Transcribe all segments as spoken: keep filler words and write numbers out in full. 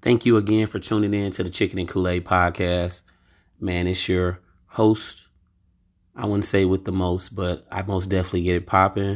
Thank you again for tuning in to the Chicken and Kool-Aid podcast. Man, it's your host. I wouldn't say with the most, but I most definitely get it popping.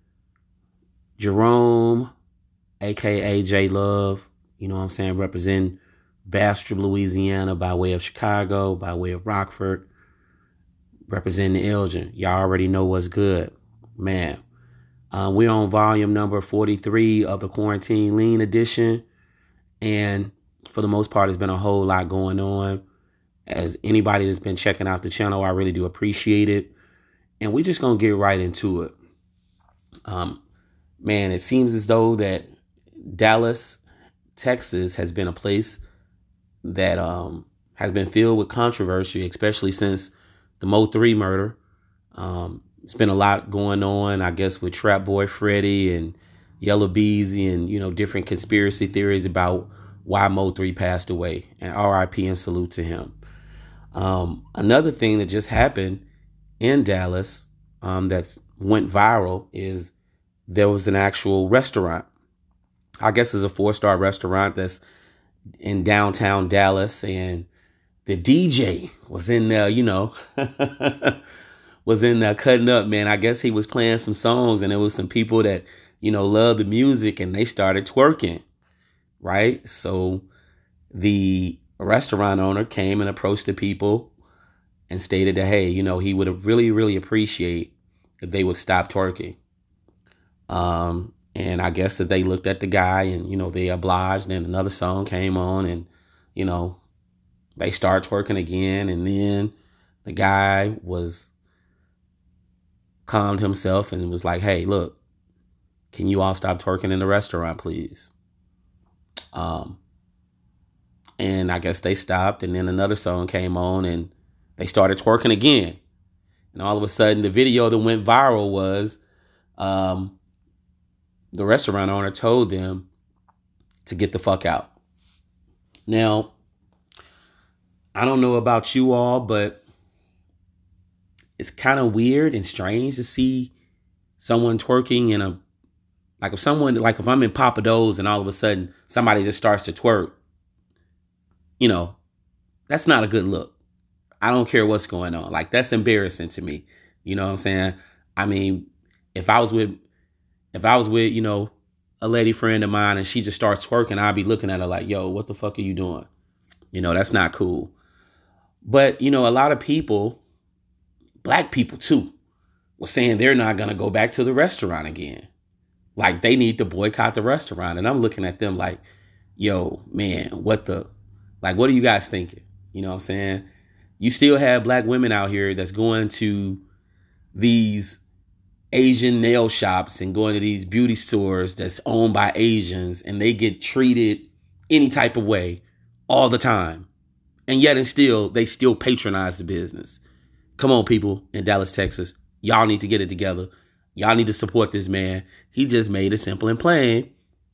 Jerome, a k a. J Love, you know what I'm saying, representing Bastrop, Louisiana by way of Chicago, by way of Rockford, representing Elgin. Y'all already know what's good. Man, uh, we're on volume number forty-three of the Quarantine Lean edition. And for the most part, there's been a whole lot going on. As anybody that's been checking out the channel, I really do appreciate it. And we're just going to get right into it. Um, man, it seems as though that Dallas, Texas has been a place that um, has been filled with controversy, especially since the Mo three murder. Um, it's been a lot going on, I guess, with Trap Boy Freddy and Yellow Beezy and, you know, different conspiracy theories about why Mo three passed away, and R I P and salute to him. Um, another thing that just happened in Dallas um, that went viral is there was an actual restaurant. I guess it's a four-star restaurant that's in downtown Dallas, and the D J was in there, you know, was in there cutting up, man. I guess he was playing some songs, and there was some people that, you know, love the music, and they started twerking, right? So the restaurant owner came and approached the people and stated that, hey, you know, he would really, really appreciate if they would stop twerking. Um, and I guess that they looked at the guy and, you know, they obliged, and another song came on, and, you know, they started twerking again. And then the guy was calmed himself and was like, hey, look, can you all stop twerking in the restaurant, please? Um, and I guess they stopped, and then another song came on, and they started twerking again. And all of a sudden, the video that went viral was um, the restaurant owner told them to get the fuck out. Now, I don't know about you all, but it's kind of weird and strange to see someone twerking in a, like if someone, like if I'm in Papa Do's and all of a sudden somebody just starts to twerk, you know, that's not a good look. I don't care what's going on. Like, that's embarrassing to me. You know what I'm saying? I mean, if I was with, if I was with, you know, a lady friend of mine and she just starts twerking, I'd be looking at her like, yo, what the fuck are you doing? You know, that's not cool. But, you know, a lot of people, black people too, were saying they're not going to go back to the restaurant again. Like, they need to boycott the restaurant. And I'm looking at them like, yo, man, what the, like, what are you guys thinking? You know what I'm saying? You still have black women out here that's going to these Asian nail shops and going to these beauty stores that's owned by Asians, and they get treated any type of way all the time. And yet and still, they still patronize the business. Come on, people in Dallas, Texas. Y'all need to get it together. Y'all need to support this man. He just made it simple and plain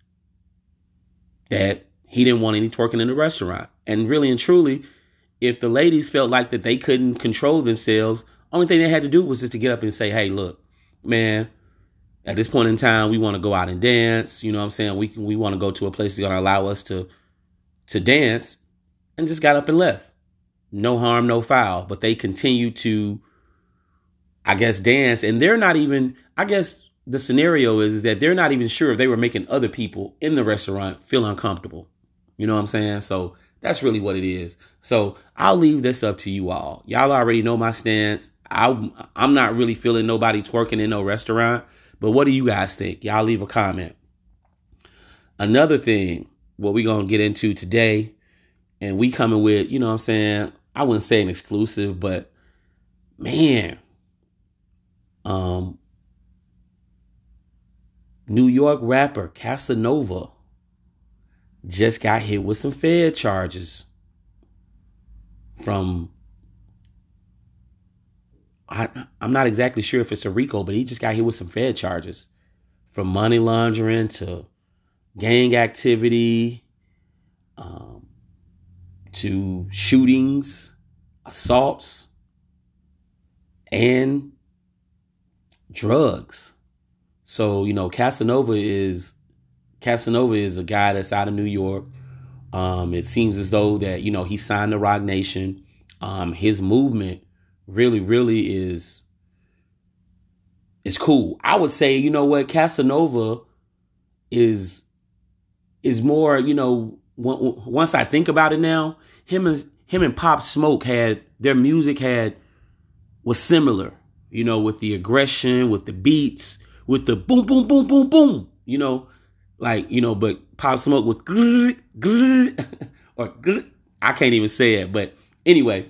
that he didn't want any twerking in the restaurant. And really and truly, if the ladies felt like that they couldn't control themselves, only thing they had to do was just to get up and say, hey, look, man, at this point in time, we want to go out and dance. You know what I'm saying? We can, we want to go to a place that's going to allow us to, to dance, and just got up and left. No harm, no foul. But they continue to, I guess, dance. And they're not even, I guess the scenario is that they're not even sure if they were making other people in the restaurant feel uncomfortable. You know what I'm saying? So that's really what it is. So I'll leave this up to you all. Y'all already know my stance. I, I'm not really feeling nobody twerking in no restaurant. But what do you guys think? Y'all leave a comment. Another thing, what we're going to get into today, and we coming with, you know what I'm saying, I wouldn't say an exclusive, but man, um, New York rapper Casanova just got hit with some Fed charges from, I, I'm not exactly sure if it's a RICO, but he just got hit with some Fed charges from money laundering to gang activity, um, to shootings, assaults, and drugs. So, you know, Casanova is Casanova is a guy that's out of New York, Um, it seems as though that, you know, he signed the Roc Nation. Um, his movement really, really is is cool. I would say, you know what, Casanova is is more, you know, w- once I think about it now, him and him and Pop Smoke had their music had was similar, you know, with the aggression, with the beats, with the boom, boom, boom, boom, boom, you know, like, you know, but Pop Smoke was grrr, grrr, or grrr, I can't even say it, but anyway,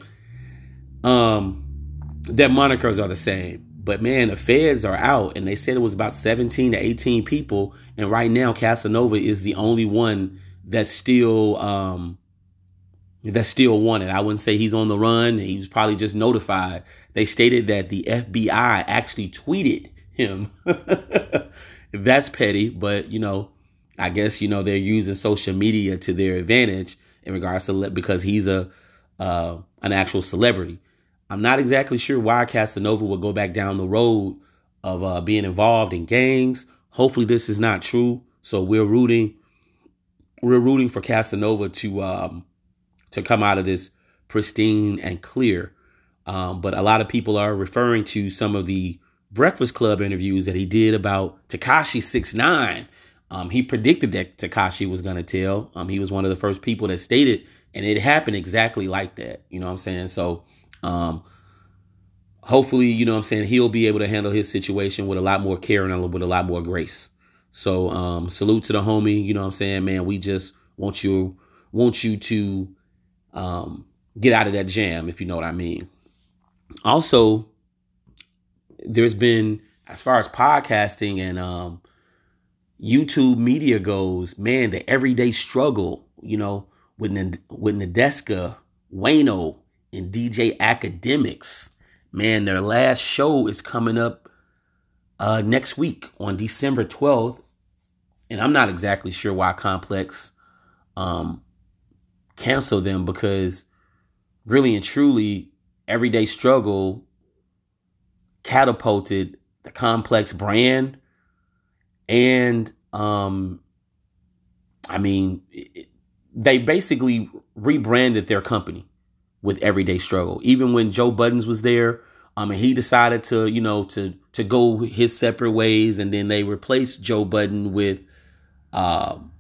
um, their monikers are the same. But man, the feds are out, and they said it was about seventeen to eighteen people, and right now Casanova is the only one that's still um, that's still wanted. I wouldn't say he's on the run. He was probably just notified. They stated that the F B I actually tweeted him. That's petty, but you know, I guess, you know, they're using social media to their advantage in regards to le- because he's a uh, an actual celebrity. I'm not exactly sure why Casanova would go back down the road of uh, being involved in gangs. Hopefully, this is not true. So we're rooting, we're rooting for Casanova to um, to come out of this pristine and clear. Um, but a lot of people are referring to some of the Breakfast Club interviews that he did about Tekashi six nine. Um, he predicted that Tekashi was going to tell. Um, he was one of the first people that stated, and it happened exactly like that. You know what I'm saying? So um, hopefully, you know what I'm saying, he'll be able to handle his situation with a lot more care and with a lot more grace. So um, salute to the homie. You know what I'm saying, man? We just want you want you to um, get out of that jam, if you know what I mean. Also, there's been, as far as podcasting and um, YouTube media goes, man, the everyday struggle, you know, with with Nadeska, Wayno, and D J Academics. Man, their last show is coming up uh, next week on December twelfth. And I'm not exactly sure why Complex um, canceled them, because really and truly, Everyday Struggle catapulted the Complex brand. And um, I mean, it, they basically rebranded their company with Everyday Struggle. Even when Joe Buttons was there, um, and he decided to, you know, to to go his separate ways, and then they replaced Joe Budden with, um,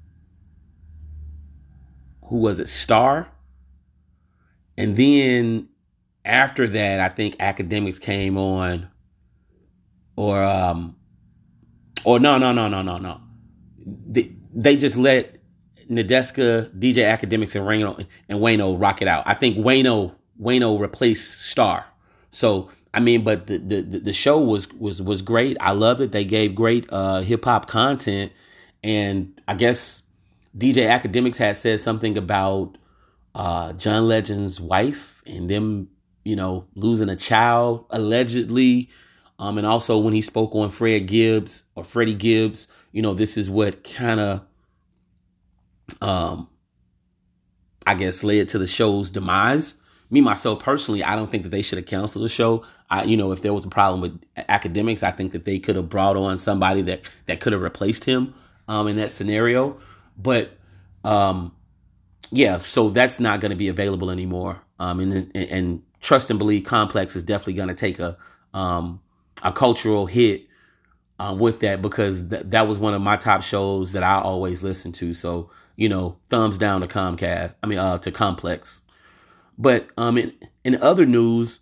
who was it, Star? And then after that, I think Academics came on, or um, or no, no, no, no, no, no. They, they just let Nadeska, D J Academics, and Wayno and Wayno rock it out. I think Wayno Wayno replaced Star. So I mean, but the the the show was was was great. I loved it. They gave great uh, hip hop content, and I guess D J Academics had said something about uh, John Legend's wife and them, you know, losing a child allegedly. Um, and also when he spoke on Fred Gibbs or Freddie Gibbs, you know, this is what kind of, um, I guess, led to the show's demise. Me, myself, personally, I don't think that they should have canceled the show. I, you know, if there was a problem with Academics, I think that they could have brought on somebody that, that could have replaced him um, in that scenario. But, um, yeah, so that's not going to be available anymore. Um, and, and, and trust and believe Complex is definitely going to take a um, a cultural hit uh, with that, because th- that was one of my top shows that I always listen to. So, you know, thumbs down to Comcast. I mean, uh, to Complex. But um, in, in other news,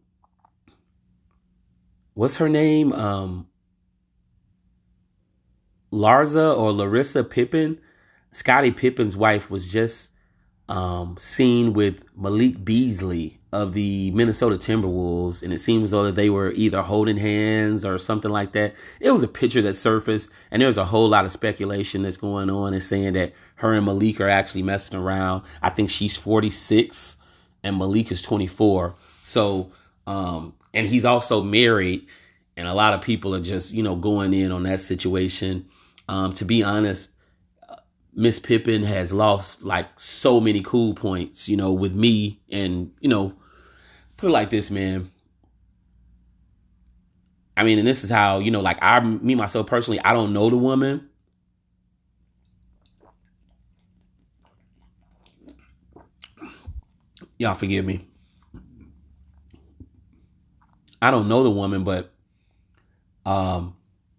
what's her name? Um, Larsa or Larissa Pippen, Scottie Pippen's wife, was just um, seen with Malik Beasley of the Minnesota Timberwolves, and it seems as though that they were either holding hands or something like that. It was a picture that surfaced, and there's a whole lot of speculation that's going on and saying that her and Malik are actually messing around. I think she's forty-six and Malik is twenty-four. So, um, and he's also married, and a lot of people are just, you know, going in on that situation. Um, to be honest, Miss Pippen has lost like so many cool points, you know, with me. And, you know, put it like this, man. I mean, and this is how, you know, like I, me, myself personally, I don't know the woman. Y'all forgive me. I don't know the woman, but um,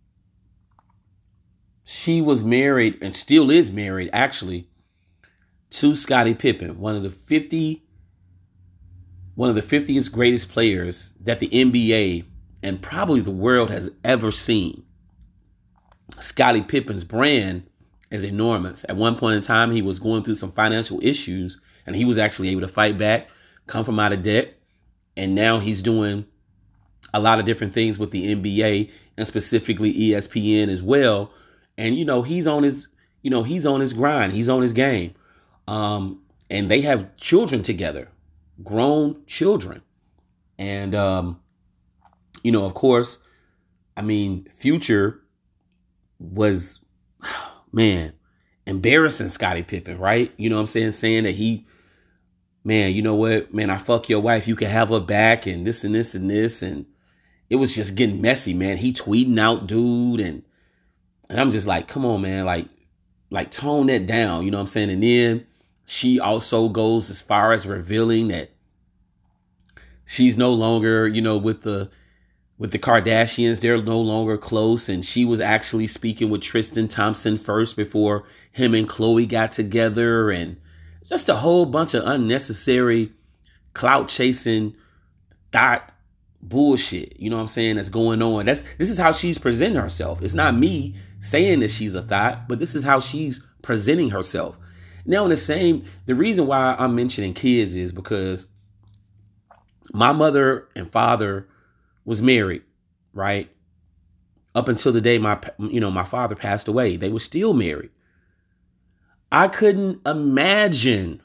she was married and still is married, actually, to Scottie Pippen, one of the fifty, one of the fiftieth greatest players that the N B A and probably the world has ever seen. Scottie Pippen's brand is enormous. At one point in time, he was going through some financial issues, and he was actually able to fight back, come from out of debt, and now he's doing a lot of different things with the N B A and specifically E S P N as well. And, you know, he's on his, you know, he's on his grind. He's on his game. Um, and they have children together, grown children. And, um, you know, of course, I mean, Future was, man, embarrassing Scottie Pippen, right? You know what I'm saying? Saying that he, man, you know what, man, I fuck your wife. You can have her back and this and this and this. And it was just getting messy, man. He tweeting out dude. And, and I'm just like, come on, man, like, like tone that down. You know what I'm saying? And then she also goes as far as revealing that she's no longer, you know, with the, with the Kardashians. They're no longer close. And she was actually speaking with Tristan Thompson first before him and Khloe got together. And just a whole bunch of unnecessary clout chasing thought bullshit. You know what I'm saying? That's going on. That's, this is how she's presenting herself. It's not me saying that she's a thought, but this is how she's presenting herself. Now, in the same, the reason why I'm mentioning kids is because my mother and father was married, right? Up until the day my, you know, my father passed away, they were still married. I couldn't imagine,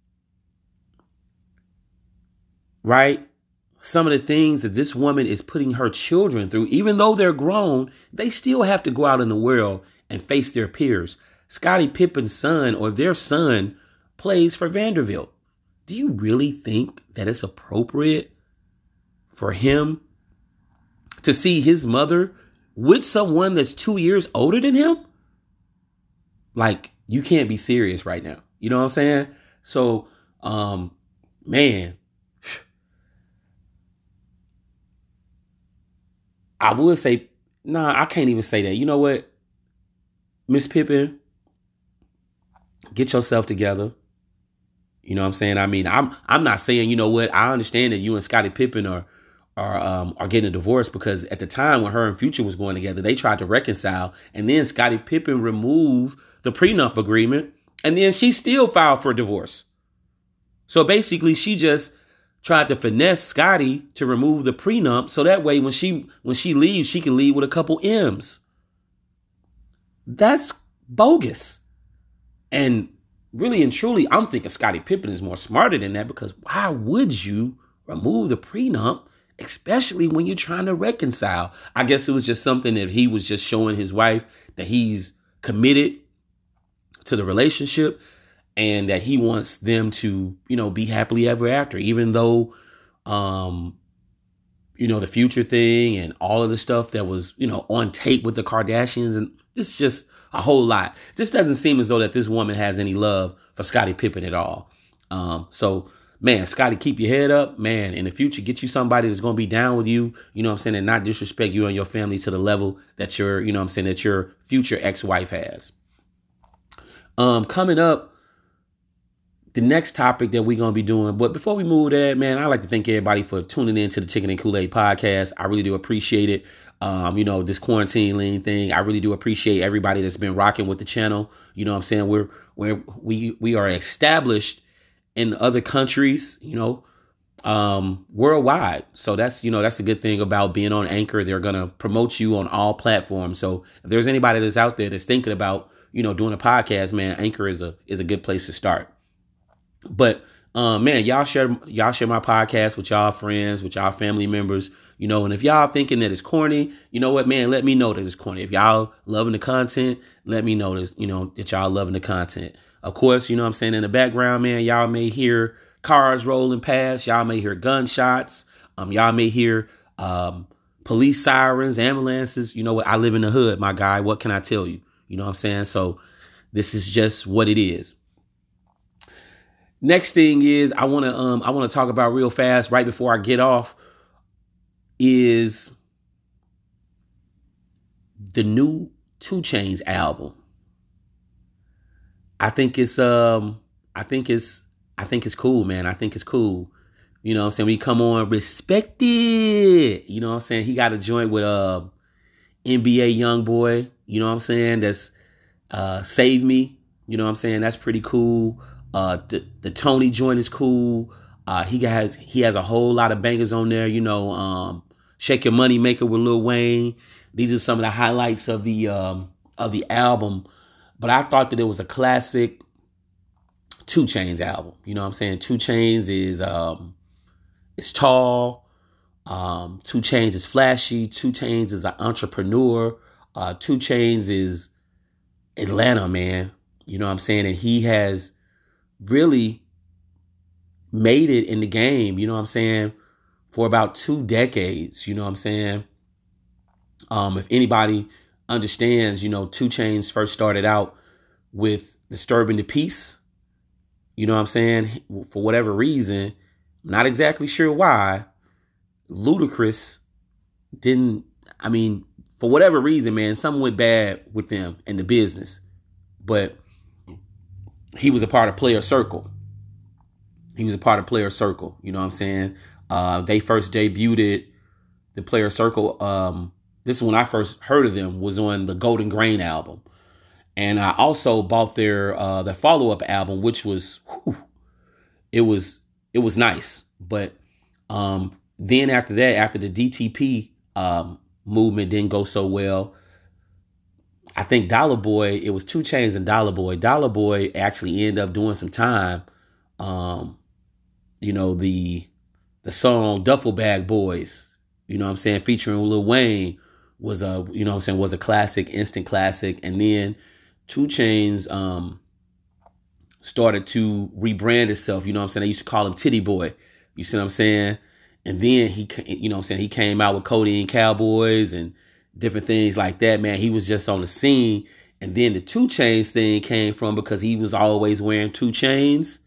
right, some of the things that this woman is putting her children through. Even though they're grown, they still have to go out in the world and face their peers. Scottie Pippen's son or their son plays for Vanderbilt. Do you really think that it's appropriate for him to see his mother with someone that's two years older than him? Like, you can't be serious right now. You know what I'm saying? So, um, man, I would say, nah, I can't even say that. You know what? Miss Pippen, get yourself together. You know what I'm saying? I mean, I'm I'm not saying, you know what, I understand that you and Scottie Pippen are are um are getting a divorce, because at the time when her and Future was going together, they tried to reconcile, and then Scottie Pippen removed the prenup agreement, and then she still filed for divorce. So basically, she just tried to finesse Scottie to remove the prenup, so that way when she when she leaves, she can leave with a couple M's. That's bogus. And really and truly, I'm thinking Scottie Pippen is more smarter than that, because why would you remove the prenup, especially when you're trying to reconcile? I guess it was just something that he was just showing his wife that he's committed to the relationship and that he wants them to, you know, be happily ever after, even though, um, you know, the Future thing and all of the stuff that was, you know, on tape with the Kardashians. And it's just a whole lot. It just doesn't seem as though that this woman has any love for Scottie Pippen at all. Um, so, man, Scottie, keep your head up, man. In the future, get you somebody that's going to be down with you, you know what I'm saying, and not disrespect you and your family to the level that your, you know what I'm saying, that your future ex-wife has. Um, coming up, the next topic that we're going to be doing. But before we move there, man, I'd like to thank everybody for tuning in to the Chicken and Kool-Aid podcast. I really do appreciate it. Um, you know, this quarantine lean thing, I really do appreciate everybody that's been rocking with the channel. You know what I'm saying? We're, we're, we, we are established in other countries, you know, um, worldwide. So that's, you know, that's a good thing about being on Anchor. They're going to promote you on all platforms. So if there's anybody that's out there that's thinking about, you know, doing a podcast, man, Anchor is a, is a good place to start. But, um, man, y'all share, y'all share my podcast with y'all friends, with y'all family members, you know, and if y'all thinking that it's corny, you know what, man, let me know that it's corny. If y'all loving the content, let me know that, you know, that y'all loving the content. Of course, you know what I'm saying, in the background, man, y'all may hear cars rolling past. Y'all may hear gunshots. Um, y'all may hear, um, police sirens, ambulances. You know what? I live in the hood, my guy. What can I tell you? You know what I'm saying? So this is just what it is. Next thing is I want to um I want to talk about real fast right before I get off is the new two Chainz album. I think it's um I think it's I think it's cool, man. I think it's cool. You know what I'm saying? We come on, respect it. You know what I'm saying? He got a joint with uh N B A YoungBoy, you know what I'm saying? That's uh Save Me. You know what I'm saying? That's pretty cool. Uh the, the Tony joint is cool. Uh he has he has a whole lot of bangers on there, you know, um Shake Your Money Maker with Lil Wayne. These are some of the highlights of the um of the album. But I thought that it was a classic two Chainz album. You know what I'm saying? two Chainz is um it's tall. Um, two Chainz is flashy. two Chainz is an entrepreneur. Uh, two Chainz is Atlanta, man. You know what I'm saying? And he has really made it in the game, you know what I'm saying, for about two decades, you know what I'm saying? Um, if anybody understands, you know, two Chainz first started out with Disturbing the Peace, you know what I'm saying? For whatever reason, I'm not exactly sure why, Ludacris didn't, I mean, for whatever reason, man, something went bad with them in the business. But he was a part of Player Circle. He was a part of Player Circle, you know what I'm saying? Uh, they first debuted the Player Circle. Um, this is when I first heard of them, was on the Golden Grain album. And I also bought their uh, their follow-up album, which was, whew, it was, it was nice. But um, then after that, after the D T P um, movement didn't go so well, I think Dollar Boy, it was two Chainz and Dollar Boy. Dollar Boy actually ended up doing some time. Um, you know, the the song Duffel Bag Boys, you know what I'm saying, featuring Lil Wayne was a, you know what I'm saying, was a classic, instant classic. And then two Chainz um, started to rebrand itself, you know what I'm saying? They used to call him Titty Boy, you see what I'm saying? And then he, you know what I'm saying, he came out with Codeine Cowboys and different things like that, man. He was just on the scene. And then the two Chainz thing came from because he was always wearing two Chainz.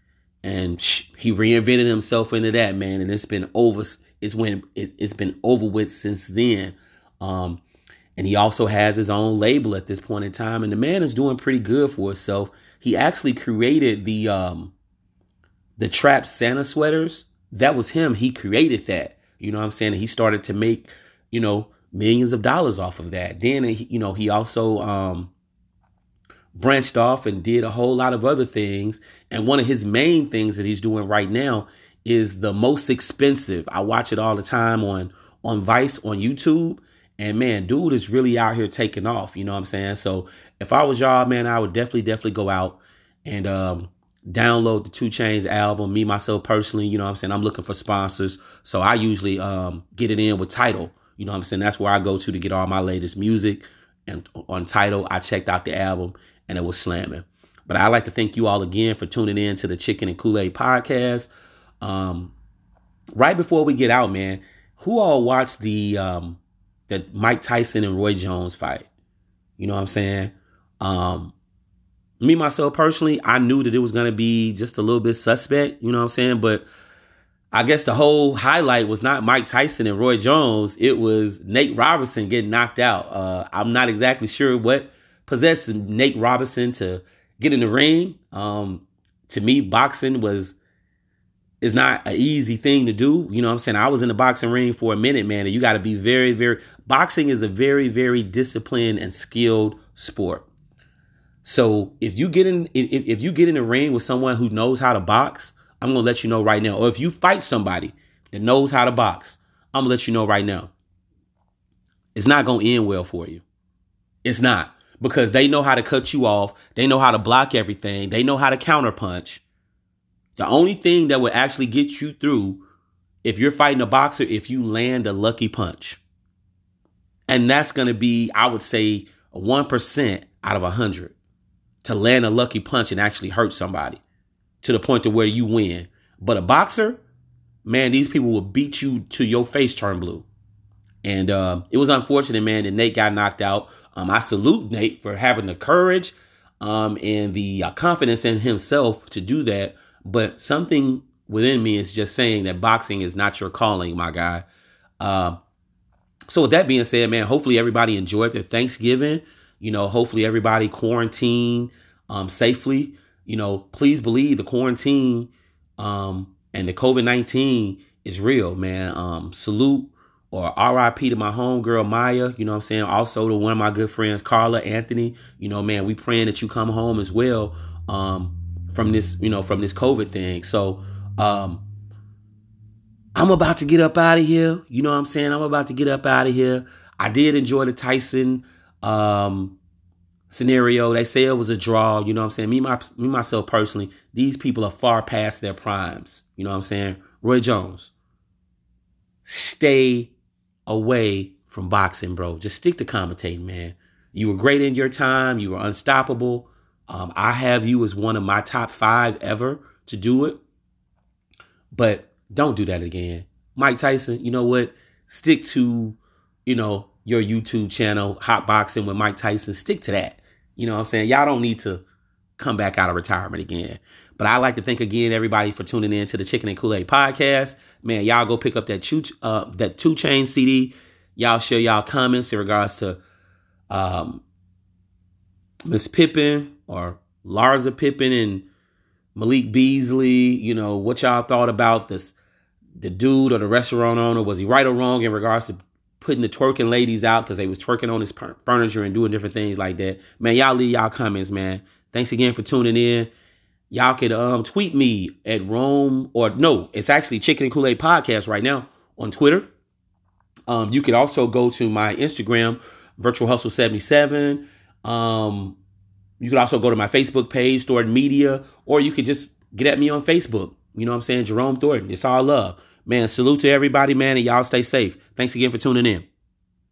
And he reinvented himself into that, man. And it's been over. It's when it, it's been over with since then. Um, and he also has his own label at this point in time. And the man is doing pretty good for himself. He actually created the um, the Trap Santa sweaters. That was him. He created that. You know what I'm saying? And he started to make, you know, millions of dollars off of that. Then, you know, he also um, branched off and did a whole lot of other things. And one of his main things that he's doing right now is the most expensive. I watch it all the time on, on Vice, on YouTube. And man, dude is really out here taking off. You know what I'm saying? So if I was y'all, man, I would definitely, definitely go out and um, download the two Chainz album. Me, myself, personally, you know what I'm saying? I'm looking for sponsors. So I usually um, get it in with Tidal. You know what I'm saying? That's where I go to to get all my latest music. And on Tidal, I checked out the album and it was slamming. But I'd like to thank you all again for tuning in to the Chicken and Kool-Aid podcast. Um, right before we get out, man, who all watched the um, the Mike Tyson and Roy Jones fight? You know what I'm saying? Um, me, myself, personally, I knew that it was going to be just a little bit suspect. You know what I'm saying? But I guess the whole highlight was not Mike Tyson and Roy Jones. It was Nate Robinson getting knocked out. Uh, I'm not exactly sure what possessed Nate Robinson to get in the ring. Um, to me, boxing was is not an easy thing to do. You know what I'm saying? I was in the boxing ring for a minute, man. And you got to be very, very... Boxing is a very, very disciplined and skilled sport. So if you get in, if, if you get in the ring with someone who knows how to box, I'm going to let you know right now. Or if you fight somebody that knows how to box, I'm going to let you know right now. It's not going to end well for you. It's not. Because they know how to cut you off. They know how to block everything. They know how to counterpunch. The only thing that will actually get you through if you're fighting a boxer, if you land a lucky punch. And that's going to be, I would say, one percent out of one hundred to land a lucky punch and actually hurt somebody to the point to where you win. But a boxer, man, these people will beat you to your face turn blue. And uh, it was unfortunate, man, that Nate got knocked out. Um, I salute Nate for having the courage um, and the uh, confidence in himself to do that. But something within me is just saying that boxing is not your calling, my guy. Uh, so with that being said, man, hopefully everybody enjoyed their Thanksgiving. You know, hopefully everybody quarantined um, safely. You know, please believe the quarantine um, and the COVID nineteen is real, man. Um, salute or R I P to my homegirl, Maya. You know what I'm saying? Also to one of my good friends, Carla, Anthony. You know, man, we praying that you come home as well um, from this, you know, from this COVID thing. So, um, I'm about to get up out of here. You know what I'm saying? I'm about to get up out of here. I did enjoy the Tyson um, scenario. They say it was a draw. You know what I'm saying? Me, my, me, myself personally, these people are far past their primes. You know what I'm saying? Roy Jones, stay away from boxing, bro. Just stick to commentating, man. You were great in your time. You were unstoppable. Um, I have you as one of my top five ever to do it. But don't do that again. Mike Tyson, you know what? Stick to, you know, your YouTube channel, Hot Boxing with Mike Tyson. Stick to that. You know what I'm saying? Y'all don't need to come back out of retirement again. But I'd like to thank again everybody for tuning in to the Chicken and Kool-Aid podcast. Man, y'all go pick up that two, uh, that two Chainz C D. Y'all share y'all comments in regards to um, Miss Pippen or Larsa Pippen and Malik Beasley. You know, what y'all thought about this, the dude or the restaurant owner. Was he right or wrong in regards to putting the twerking ladies out because they was twerking on his furniture and doing different things like that? Man, y'all leave y'all comments, man. Thanks again for tuning in. Y'all could um, tweet me at Rome, or no, it's actually Chicken and Kool-Aid Podcast right now on Twitter. Um, you could also go to my Instagram, Virtual Hustle seventy-seven. Um, you could also go to my Facebook page, Thornton Media, or you could just get at me on Facebook. You know what I'm saying? Jerome Thornton. It's all love. Man, salute to everybody, man, and y'all stay safe. Thanks again for tuning in.